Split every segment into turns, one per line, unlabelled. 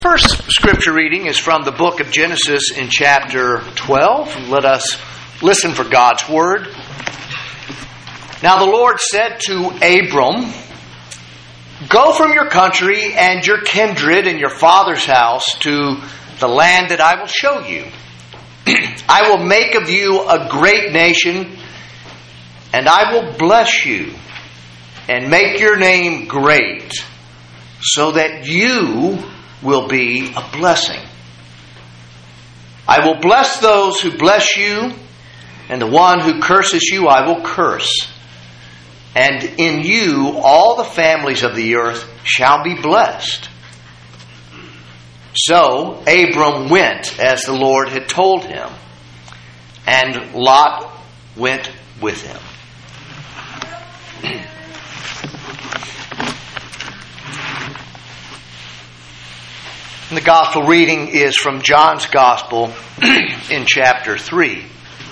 First scripture reading is from the book of Genesis in chapter 12. Let us listen for God's word. Now the Lord said to Abram, "Go from your country and your kindred and your father's house to the land that I will show you. I will make of you a great nation, and I will bless you and make your name great, so that you will be a blessing. I will bless those who bless you, and the one who curses you I will curse. And in you all the families of the earth shall be blessed." So Abram went as the Lord had told him, and Lot went with him. The gospel reading is from John's Gospel in chapter 3.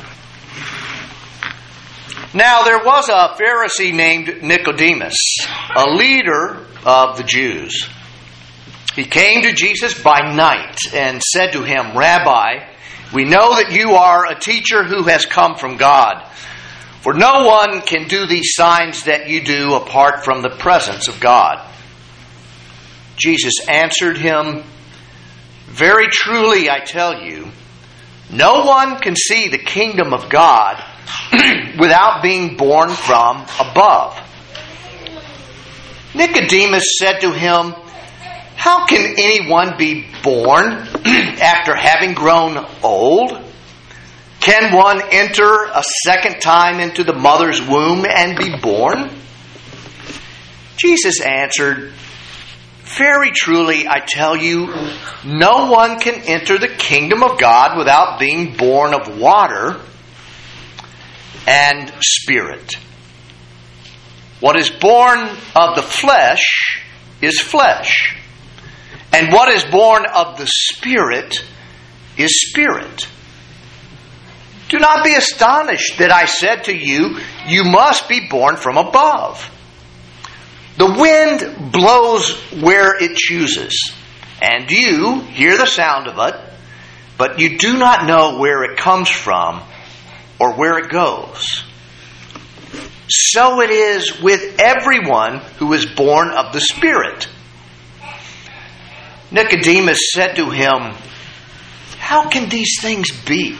Now there was a Pharisee named Nicodemus, a leader of the Jews. He came to Jesus by night and said to him, "Rabbi, we know that you are a teacher who has come from God, for no one can do these signs that you do apart from the presence of God." Jesus answered him, "Very truly I tell you, no one can see the kingdom of God without being born from above." Nicodemus said to him, "How can anyone be born after having grown old? Can one enter a second time into the mother's womb and be born?" Jesus answered, "Very truly, I tell you, no one can enter the kingdom of God without being born of water and spirit. What is born of the flesh is flesh, and what is born of the Spirit is spirit. Do not be astonished that I said to you, you must be born from above. The wind blows where it chooses, and you hear the sound of it, but you do not know where it comes from or where it goes. So it is with everyone who is born of the Spirit." Nicodemus said to him, "How can these things be?"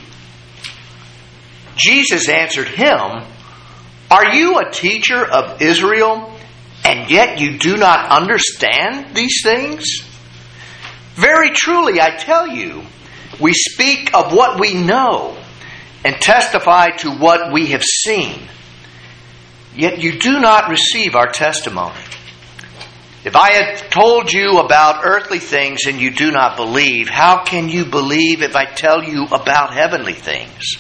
Jesus answered him, "Are you a teacher of Israel, and yet you do not understand these things? Very truly, I tell you, we speak of what we know and testify to what we have seen. Yet you do not receive our testimony. If I had told you about earthly things and you do not believe, how can you believe if I tell you about heavenly things?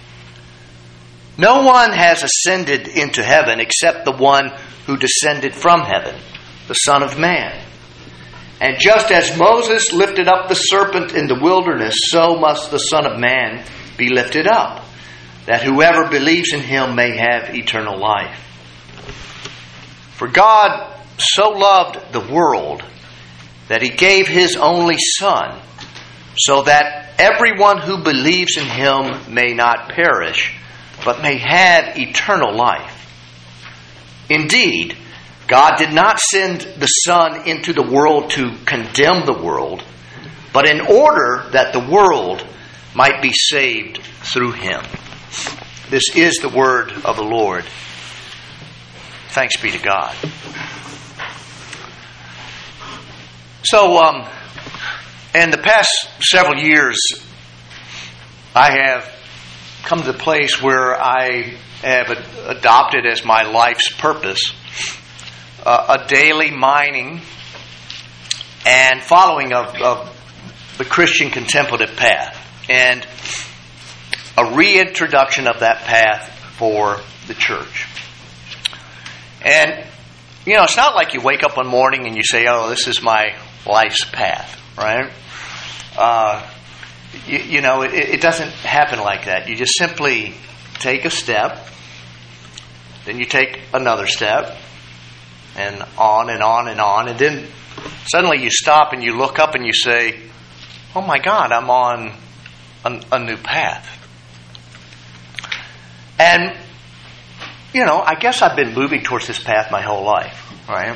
No one has ascended into heaven except the one who descended from heaven, the Son of Man. And just as Moses lifted up the serpent in the wilderness, so must the Son of Man be lifted up, that whoever believes in him may have eternal life. For God so loved the world that he gave his only Son, so that everyone who believes in him may not perish, but may have eternal life. Indeed, God did not send the Son into the world to condemn the world, but in order that the world might be saved through him." This is the word of the Lord. Thanks be to God. So, in the past several years, I have come to the place where I have adopted as my life's purpose a daily mining and following of the Christian contemplative path, and a reintroduction of that path for the church. And, you know, it's not like you wake up one morning and you say, "Oh, this is my life's path," right? It doesn't happen like that. You just simply take a step, then you take another step, and on and on and on, and then Suddenly you stop and you look up and you say, oh my God, I'm on a new path. And, I guess I've been moving towards this path my whole life, right?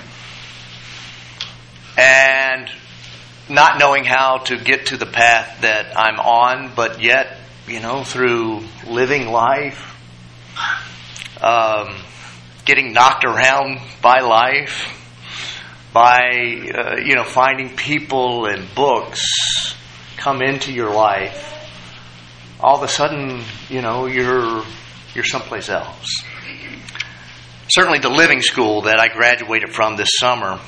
And not knowing how to get to the path that I'm on, but yet, through living life, getting knocked around by life, by, finding people and books come into your life, all of a sudden, you're someplace else. Certainly the living school that I graduated from this summer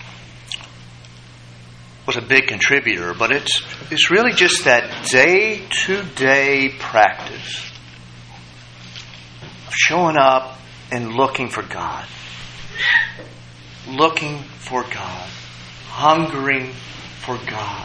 was a big contributor, but it's really just that day-to-day practice of showing up and looking for God. Looking for God. Hungering for God.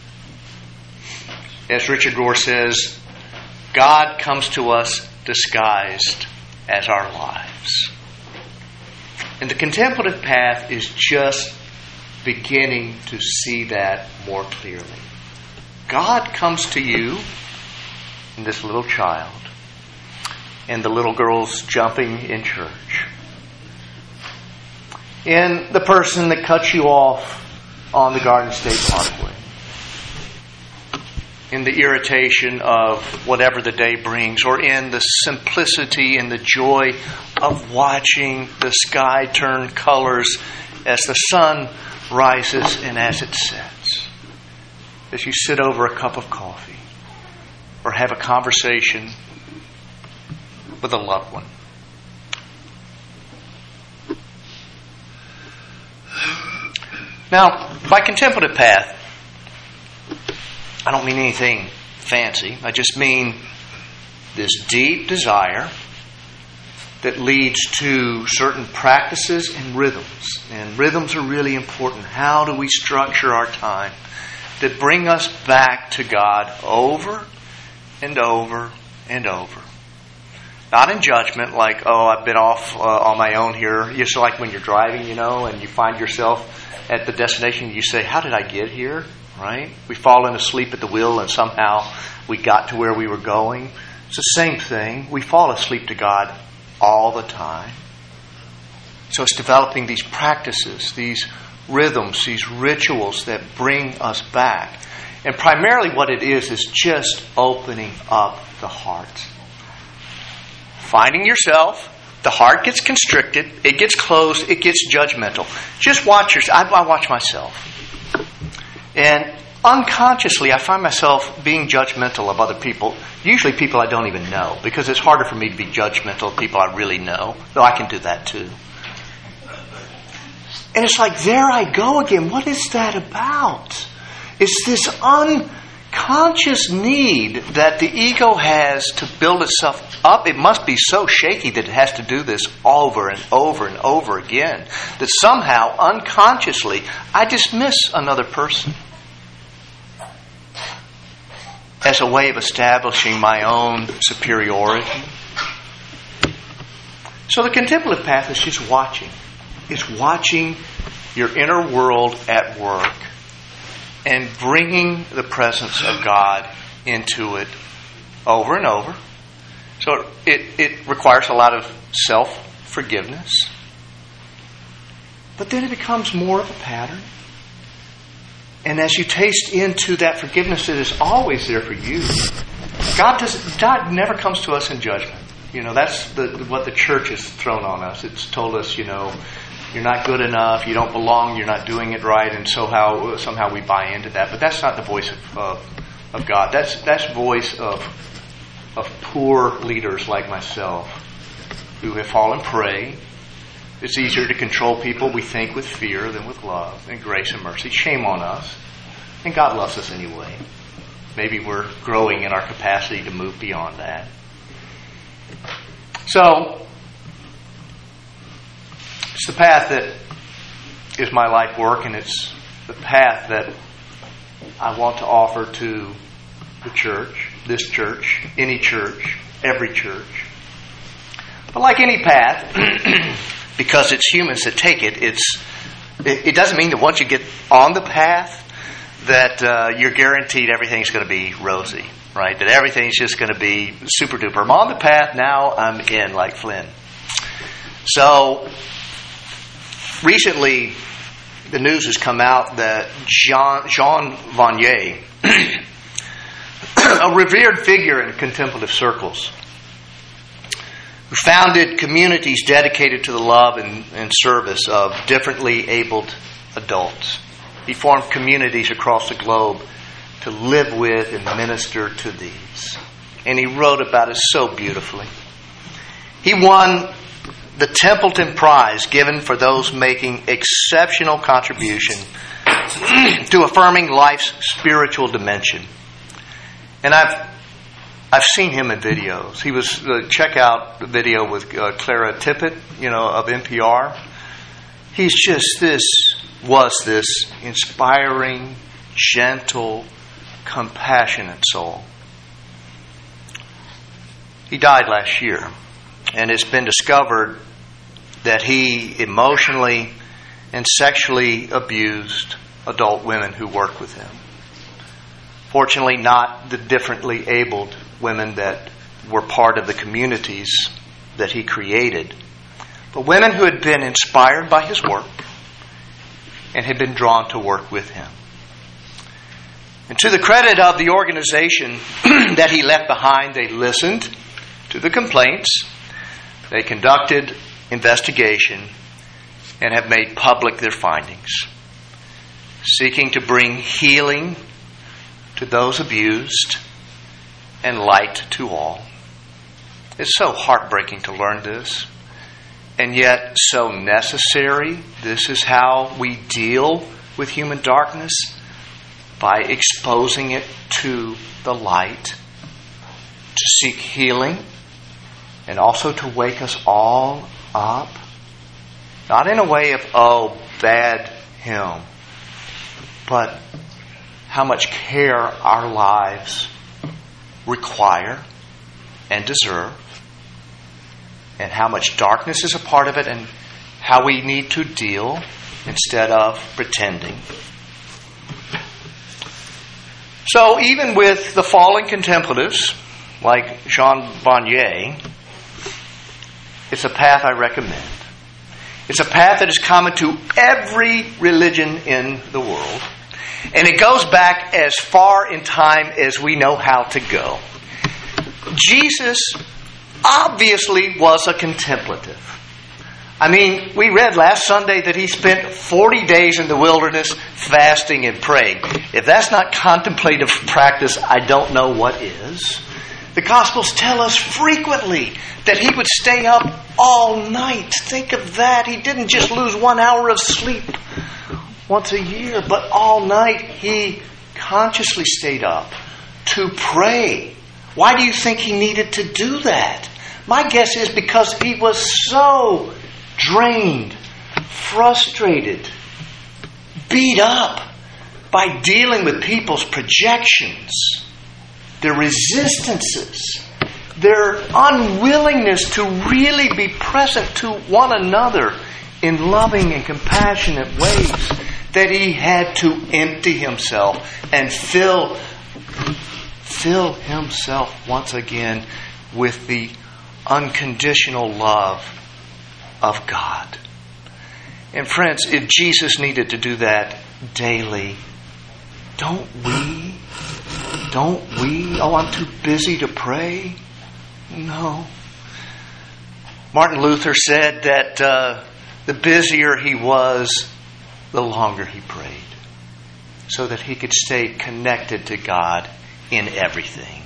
As Richard Rohr says, God comes to us disguised as our lives. And the contemplative path is just beginning to see that more clearly. God comes to you in this little child and the little girls jumping in church, in the person that cuts you off on the Garden State Parkway, in the irritation of whatever the day brings, or in the simplicity and the joy of watching the sky turn colors as the sun rises and as it sets. As you sit over a cup of coffee or have a conversation with a loved one. Now, by contemplative path, I don't mean anything fancy. I just mean this deep desire that leads to certain practices and rhythms. And rhythms are really important. How do we structure our time that bring us back to God over and over and over? Not in judgment, like, I've been off on my own here. Just like when you're driving, and you find yourself at the destination, you say, how did I get here? Right? We've fallen asleep at the wheel and somehow we got to where we were going. It's the same thing. We fall asleep to God all the time. So it's developing these practices, these rhythms, these rituals that bring us back. And primarily what it is just opening up the heart. Finding yourself, the heart gets constricted, it gets closed, it gets judgmental. Just watch yourself. I watch myself. And unconsciously, I find myself being judgmental of other people, usually people I don't even know, because it's harder for me to be judgmental of people I really know, though I can do that too. And it's like, there I go again. What is that about? It's this unconscious need that the ego has to build itself up. It must be so shaky that it has to do this over and over and over again, that somehow, unconsciously, I dismiss another person as a way of establishing my own superiority. So the contemplative path is just watching. It's watching your inner world at work and bringing the presence of God into it over and over. So it requires a lot of self-forgiveness. But then it becomes more of a pattern. And as you taste into that forgiveness that is always there for you, God never comes to us in judgment. That's what the church has thrown on us. It's told us, you're not good enough, you don't belong, you're not doing it right, and somehow we buy into that. But that's not the voice of God. That's voice of poor leaders like myself who have fallen prey. It's easier to control people, we think, with fear than with love and grace and mercy. Shame on us. And God loves us anyway. Maybe we're growing in our capacity to move beyond that. So, it's the path that is my life work, and it's the path that I want to offer to the church, this church, any church, every church. But like any path, because it's humans that take it, it's It doesn't mean that once you get on the path that you're guaranteed everything's going to be rosy, right? That everything's just going to be super duper. I'm on the path, now I'm in, like Flynn. So, recently, the news has come out that Jean Vanier, a revered figure in contemplative circles, who founded communities dedicated to the love and service of differently abled adults. He formed communities across the globe to live with and minister to these. And he wrote about it so beautifully. He won the Templeton Prize, given for those making exceptional contribution to affirming life's spiritual dimension. And I've seen him in videos. He was check out the video with Clara Tippett, of NPR. He's just this inspiring, gentle, compassionate soul. He died last year, and it's been discovered that he emotionally and sexually abused adult women who worked with him. Fortunately, not the differently abled women that were part of the communities that he created, but women who had been inspired by his work and had been drawn to work with him. And to the credit of the organization that he left behind, they listened to the complaints, they conducted investigation, and have made public their findings, seeking to bring healing to those abused and light to all. It's so heartbreaking to learn this, and yet so necessary. This is how we deal with human darkness, by exposing it to the light, to seek healing, and also to wake us all up. Not in a way of, oh, bad him, but how much care our lives require and deserve, and how much darkness is a part of it, and how we need to deal instead of pretending. So even with the fallen contemplatives, like Jean Vanier, it's a path I recommend. It's a path that is common to every religion in the world. And it goes back as far in time as we know how to go. Jesus obviously was a contemplative. I mean, we read last Sunday that he spent 40 days in the wilderness fasting and praying. If that's not contemplative practice, I don't know what is. The Gospels tell us frequently that he would stay up all night. Think of that. He didn't just lose 1 hour of sleep once a year, but all night he consciously stayed up to pray. Why do you think he needed to do that? My guess is because he was so drained, frustrated, beat up by dealing with people's projections, their resistances, their unwillingness to really be present to one another in loving and compassionate ways, that he had to empty himself and fill himself once again with the unconditional love of God. And friends, if Jesus needed to do that daily, don't we? Oh, I'm too busy to pray. No. Martin Luther said that the busier he was, the longer he prayed, so that he could stay connected to God in everything.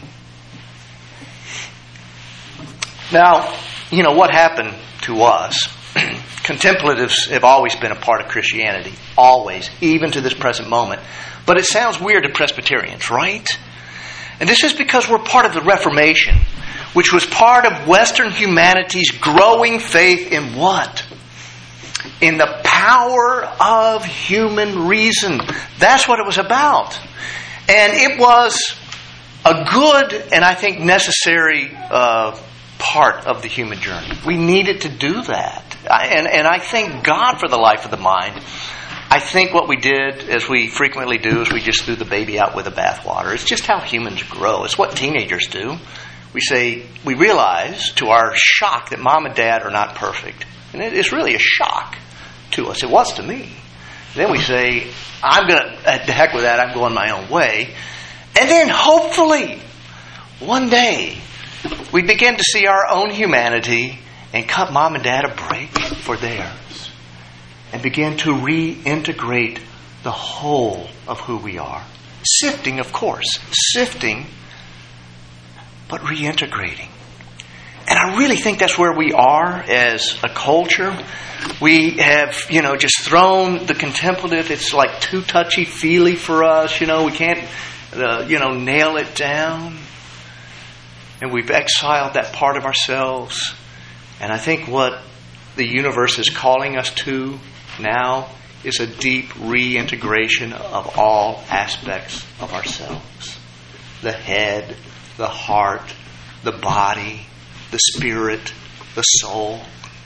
Now, what happened to us? Contemplatives have always been a part of Christianity. Always. Even to this present moment. But it sounds weird to Presbyterians, right? And this is because we're part of the Reformation, which was part of Western humanity's growing faith in what? In the power of human reason. That's what it was about. And it was a good and I think necessary part of the human journey. We needed to do that. And I thank God for the life of the mind I think what we did, as we frequently do, is we just threw the baby out with the bathwater. It's just how humans grow. It's what teenagers do. We realize to our shock that mom and dad are not perfect. And it's really a shock to us. It was to me. Then we say, the heck with that, I'm going my own way. And then hopefully, one day, we begin to see our own humanity and cut mom and dad a break for theirs. And begin to reintegrate the whole of who we are. Sifting, of course. Sifting, but reintegrating. And I really think that's where we are as a culture. We have, just thrown the contemplative. It's like too touchy-feely for us. We can't, nail it down. And we've exiled that part of ourselves. And I think what the universe is calling us to now is a deep reintegration of all aspects of ourselves. The head, the heart, the body, the spirit, the soul.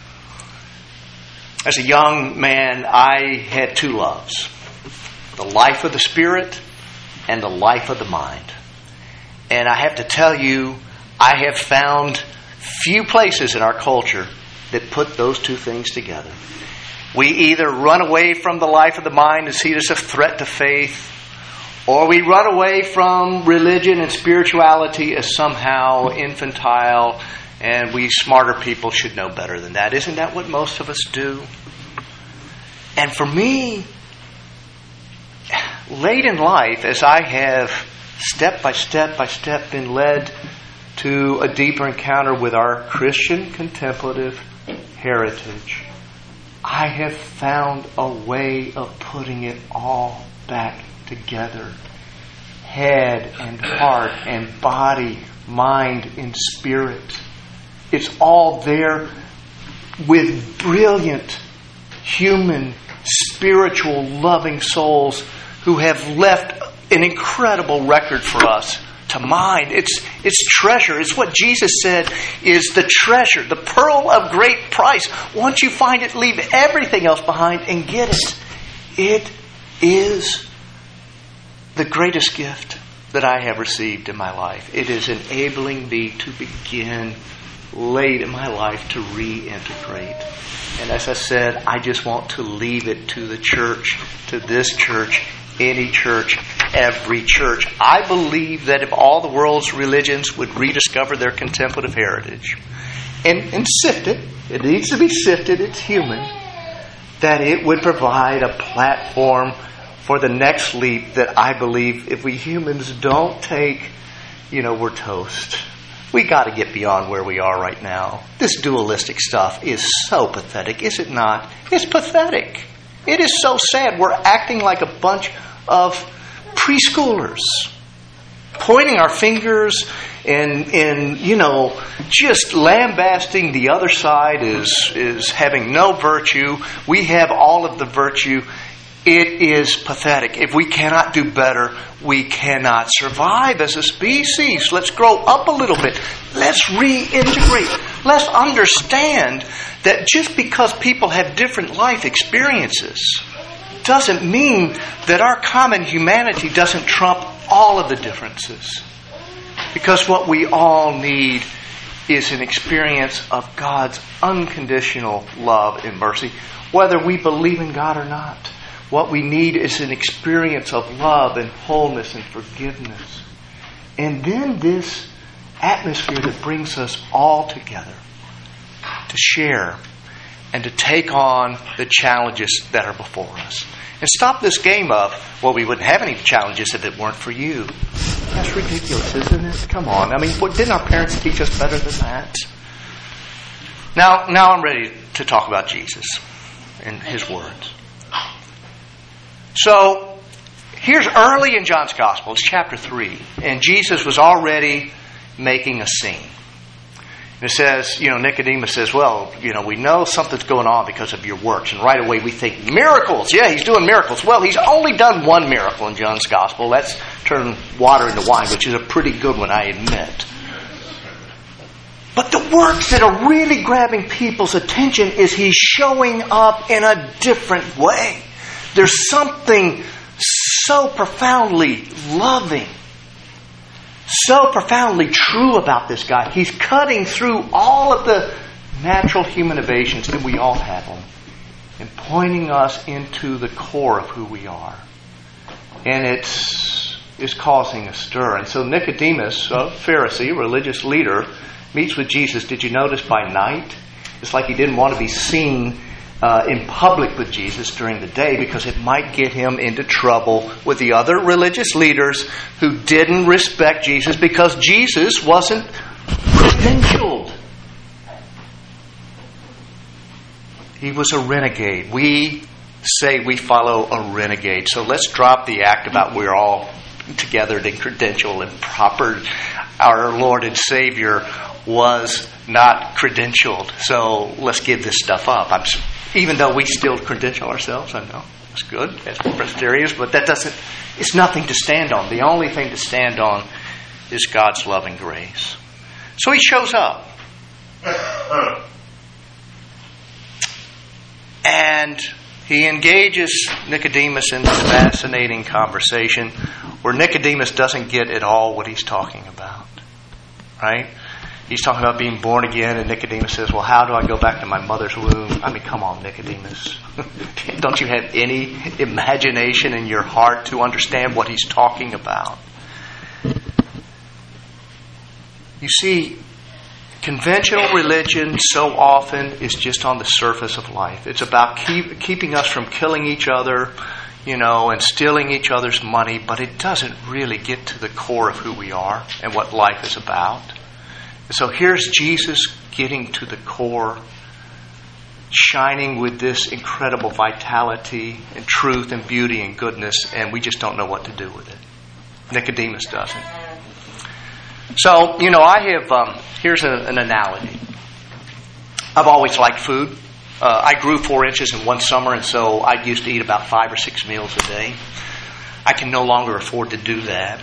As a young man, I had two loves. The life of the spirit and the life of the mind. And I have to tell you, I have found few places in our culture that put those two things together. We either run away from the life of the mind and see it as a threat to faith, or we run away from religion and spirituality as somehow infantile, and we smarter people should know better than that. Isn't that what most of us do? And for me, late in life, as I have step by step been led to a deeper encounter with our Christian contemplative heritage, I have found a way of putting it all back together. Head and heart and body, mind and spirit. It's all there with brilliant, human, spiritual, loving souls who have left an incredible record for us to mine. It's treasure. It's what Jesus said is the treasure, the pearl of great price. Once you find it, leave everything else behind and get it. It is the greatest gift that I have received in my life. It is enabling me to begin late in my life to reintegrate. And as I said, I just want to leave it to the church, to this church, any church, every church. I believe that if all the world's religions would rediscover their contemplative heritage and sift it needs to be sifted, it's human, that it would provide a platform for the next leap that I believe if we humans don't take, we're toast. We got to get beyond where we are right now. This dualistic stuff is so pathetic, is it not? It's pathetic. It is so sad. We're acting like a bunch of preschoolers, pointing our fingers and just lambasting the other side is having no virtue. We have all of the virtue. It is pathetic. If we cannot do better, we cannot survive as a species. Let's grow up a little bit. Let's reintegrate. Let's understand that just because people have different life experiences doesn't mean that our common humanity doesn't trump all of the differences. Because what we all need is an experience of God's unconditional love and mercy, whether we believe in God or not. What we need is an experience of love and wholeness and forgiveness. And then this atmosphere that brings us all together to share and to take on the challenges that are before us. And stop this game of, well, we wouldn't have any challenges if it weren't for you. That's ridiculous, isn't it? Come on. Didn't our parents teach us better than that? Now I'm ready to talk about Jesus and His words. So, here's early in John's Gospel. It's chapter 3. And Jesus was already making a scene. And it says, Nicodemus says, well, we know something's going on because of your works. And right away we think, miracles. Yeah, He's doing miracles. Well, He's only done one miracle in John's Gospel. That's turn water into wine, which is a pretty good one, I admit. But the works that are really grabbing people's attention is He's showing up in a different way. There's something so profoundly loving, so profoundly true about this guy. He's cutting through all of the natural human evasions, and we all have them, and pointing us into the core of who we are. And it's causing a stir. And so Nicodemus, a Pharisee, religious leader, meets with Jesus. Did you notice by night? It's like he didn't want to be seen in public with Jesus during the day because it might get him into trouble with the other religious leaders who didn't respect Jesus because Jesus wasn't credentialed. He was a renegade. We say we follow a renegade. So let's drop the act about we're all together and credentialed and proper. Our Lord and Savior was not credentialed. So let's give this stuff up. Even though we still credential ourselves, I know that's good as Presbyterians, but it's nothing to stand on. The only thing to stand on is God's loving grace. So he shows up. And he engages Nicodemus in this fascinating conversation where Nicodemus doesn't get at all what he's talking about. Right? He's talking about being born again, and Nicodemus says, well, how do I go back to my mother's womb? I mean, come on, Nicodemus. Don't you have any imagination in your heart to understand what he's talking about? You see, conventional religion so often is just on the surface of life. It's about keeping us from killing each other, and stealing each other's money, but it doesn't really get to the core of who we are and what life is about. So here's Jesus getting to the core, shining with this incredible vitality and truth and beauty and goodness, and we just don't know what to do with it. Nicodemus doesn't. So, here's an analogy. I've always liked food. I grew 4 inches in one summer, and so I used to eat about 5 or 6 meals a day. I can no longer afford to do that.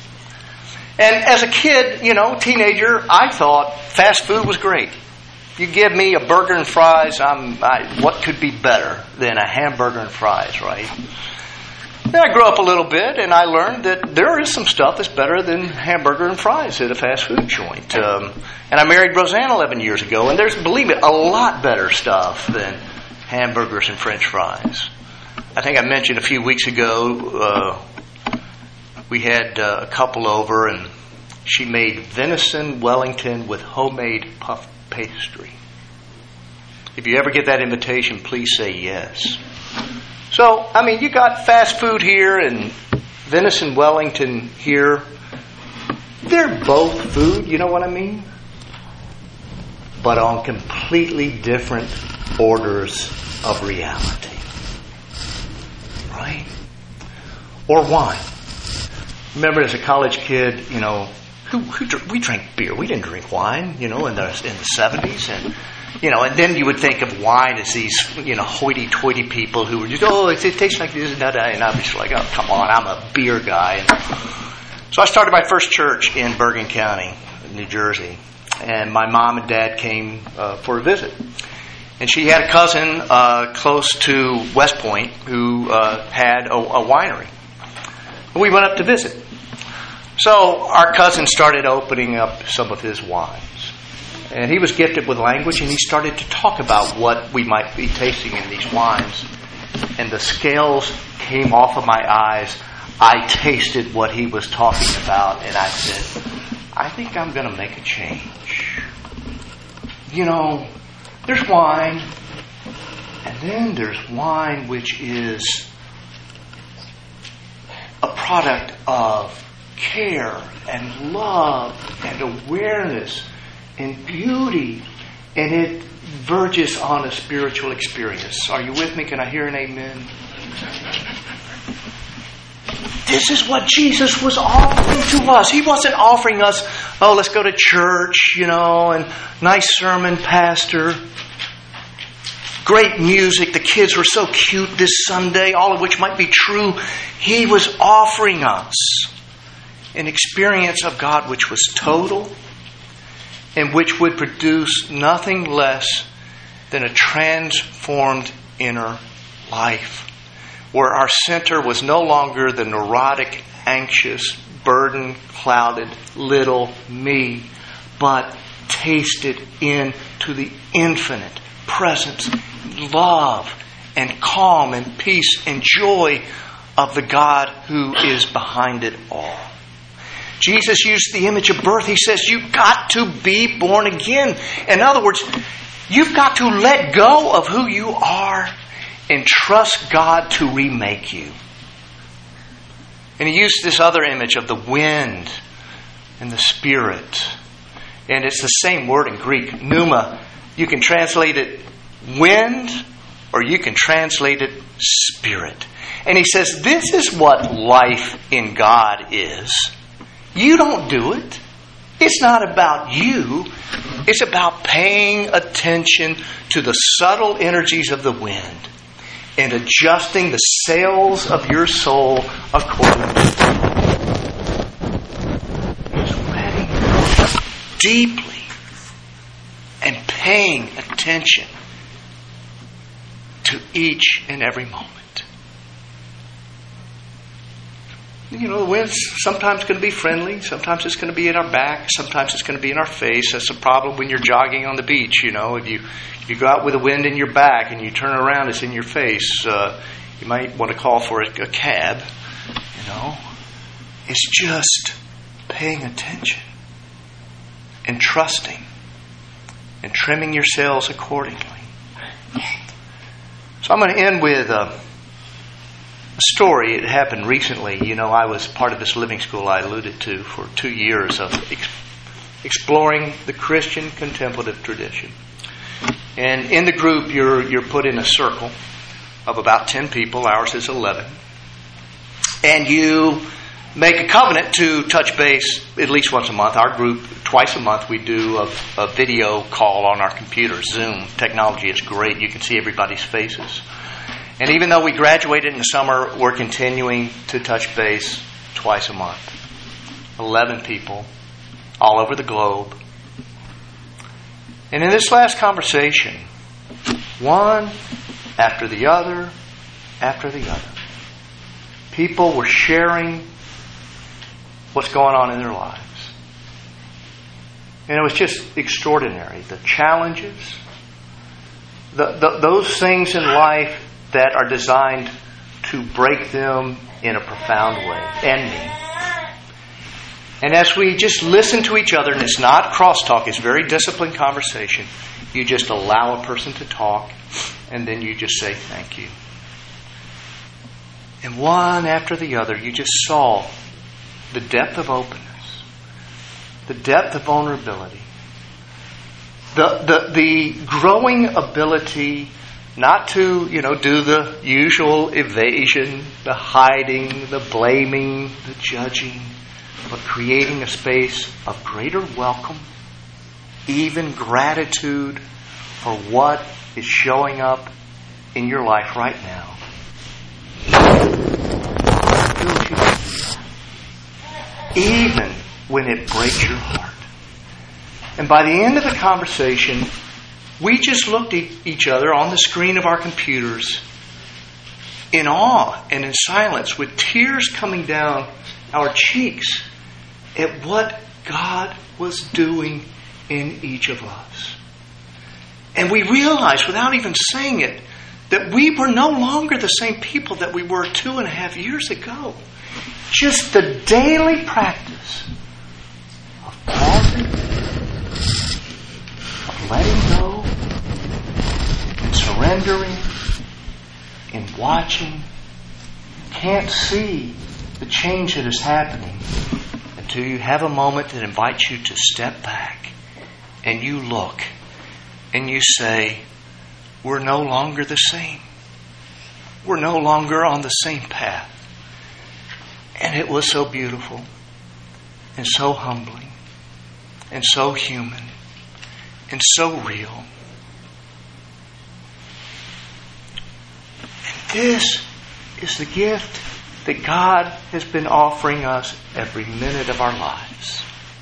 And as a kid, teenager, I thought fast food was great. You give me a burger and fries, what could be better than a hamburger and fries, right? Then I grew up a little bit, and I learned that there is some stuff that's better than hamburger and fries at a fast food joint. And I married Roseanne 11 years ago, and there's, believe it, a lot better stuff than hamburgers and French fries. I think I mentioned a few weeks ago, we had a couple over, and she made venison Wellington with homemade puff pastry. If you ever get that invitation, please say yes. So, you got fast food here and venison Wellington here. They're both food, you know what I mean? But on completely different orders of reality. Right? Or wine. Remember as a college kid, we drank beer. We didn't drink wine, in the 70s. And then you would think of wine as these, hoity-toity people who were just, it tastes like this and that. And I'd be just like, oh, come on, I'm a beer guy. And so I started my first church in Bergen County, New Jersey. And my mom and dad came for a visit. And she had a cousin close to West Point who had a winery. We went up to visit. So our cousin started opening up some of his wines. And he was gifted with language, and he started to talk about what we might be tasting in these wines. And the scales came off of my eyes. I tasted what he was talking about, and I said, I think I'm going to make a change. There's wine, and then there's wine which is a product of care and love and awareness and beauty, and it verges on a spiritual experience. Are you with me? Can I hear an amen? This is what Jesus was offering to us. He wasn't offering us, let's go to church, and nice sermon, pastor. Great music. The kids were so cute this Sunday, all of which might be true. He was offering us an experience of God which was total and which would produce nothing less than a transformed inner life, where our center was no longer the neurotic, anxious, burden-clouded little me, but tasted into the infinite presence, love, and calm, and peace, and joy of the God who is behind it all. Jesus used the image of birth. He says, you've got to be born again. In other words, you've got to let go of who you are and trust God to remake you. And he used this other image of the wind and the Spirit. And it's the same word in Greek, pneuma. You can translate it wind, or you can translate it Spirit. And he says, this is what life in God is. You don't do it. It's not about you. It's about paying attention to the subtle energies of the wind and adjusting the sails of your soul accordingly. It's letting go deeply and paying attention to each and every moment. You know, the wind's sometimes going to be friendly. Sometimes it's going to be in our back. Sometimes it's going to be in our face. That's the problem when you're jogging on the beach. You know, if you go out with the wind in your back and you turn around, it's in your face. You might want to call for a cab. You know, it's just paying attention and trusting and trimming your sails accordingly. So I'm going to end with a story. It happened recently. You know, I was part of this living school I alluded to for 2 years of exploring the Christian contemplative tradition. And in the group, you're put in a circle of about 10 people. Ours is 11. And you make a covenant to touch base at least once a month. Our group, twice a month, we do a video call on our computer. Zoom technology is great. You can see everybody's faces. And even though we graduated in the summer, we're continuing to touch base twice a month. 11 people all over the globe. And in this last conversation, one after the other, people were sharing what's going on in their lives. And it was just extraordinary. The challenges, those things in life that are designed to break them in a profound way, and me. And as we just listen to each other, and it's not crosstalk, it's very disciplined conversation, you just allow a person to talk, and then you just say thank you. And one after the other, you just saw the depth of openness, the depth of vulnerability, the growing ability not to, do the usual evasion, the hiding, the blaming, the judging, but creating a space of greater welcome, even gratitude for what is showing up in your life right now. Even when it breaks your heart. And by the end of the conversation, we just looked at each other on the screen of our computers in awe and in silence, with tears coming down our cheeks at what God was doing in each of us. And we realized, without even saying it, that we were no longer the same people that we were 2.5 years ago. Just the daily practice of pausing, of letting go, and surrendering, and watching, can't see the change that is happening until you have a moment that invites you to step back and you look and you say, we're no longer the same. We're no longer on the same path. And it was so beautiful and so humbling and so human and so real. And this is the gift that God has been offering us every minute of our lives.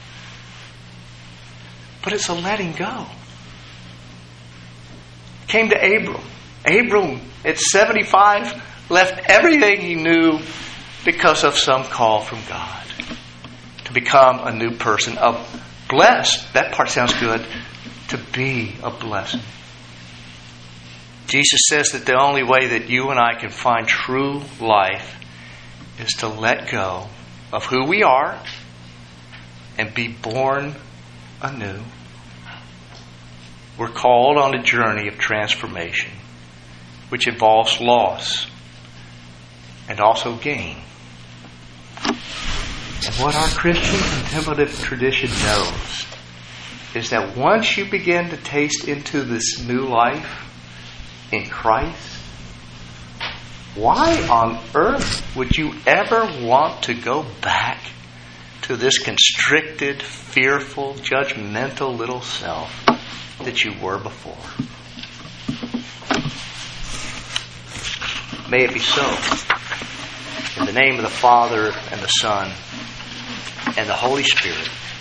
But it's a letting go. Came to Abram. Abram, at 75, left everything he knew because of some call from God to become a new person, a blessed. That part sounds good. To be a blessing. Jesus says that the only way that you and I can find true life is to let go of who we are and be born anew. We're called on a journey of transformation, which involves loss and also gain. And what our Christian contemplative tradition knows is that once you begin to taste into this new life in Christ, why on earth would you ever want to go back to this constricted, fearful, judgmental little self that you were before? May it be so. In the name of the Father and the Son and the Holy Spirit.